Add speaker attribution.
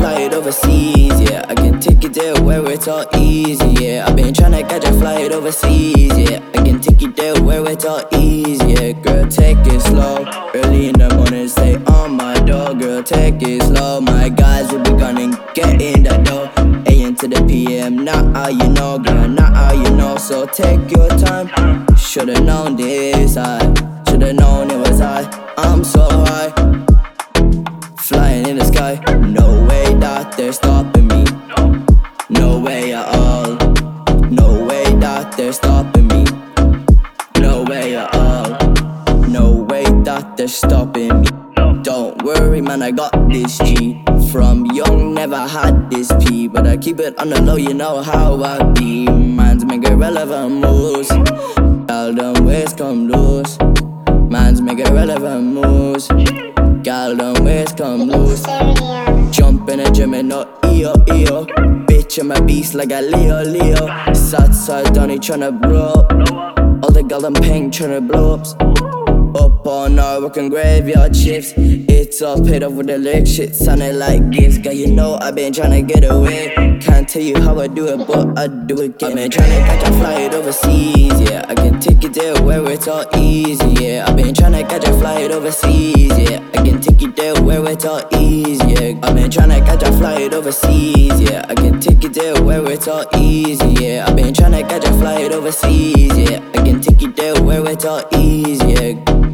Speaker 1: flight overseas, yeah. I can take you there where it's all easy, yeah. I've been tryna catch a flight overseas, yeah. I can take you there where it's all easy, yeah. Girl, take it slow. Early in the morning, stay on my door. Girl, take it slow. My guys will be gonna get in the door. AM to the PM, not how you know, girl, not how you know. So take your time. Should've known this, I should've known it was I'm so high, flying in the sky. No way that they're stopping me. No way at all. No way that they're stopping me. No way at all. No way that they're stopping me. Don't worry, man, I got this G. From young, never had this P, but I keep it on the low, you know how I be. Man's make irrelevant moves. All them ways come loose. Man's make irrelevant moves. Gal them ways come loose. Jump in the gym and no EO. Bitch, I'm a beast like a Leo. Southside Donny tryna blow up. All the gal them pink tryna blow ups. Up all night working graveyard shifts. It's all paid off with the lick shit sounding like gifts. Girl, you know I've been tryna get away. Can't tell you how I do it, but I do it again. I've been tryna catch a flight overseas, yeah. I can take you there where it's all easy, yeah. I've been tryna catch a flight overseas, yeah. I can take you there where it's all easy, yeah. I've been tryna catch a flight overseas, yeah. I can take you there where it's all easy, yeah. I've been tryna catch a flight overseas, yeah. I can take you there where it's all easy, yeah.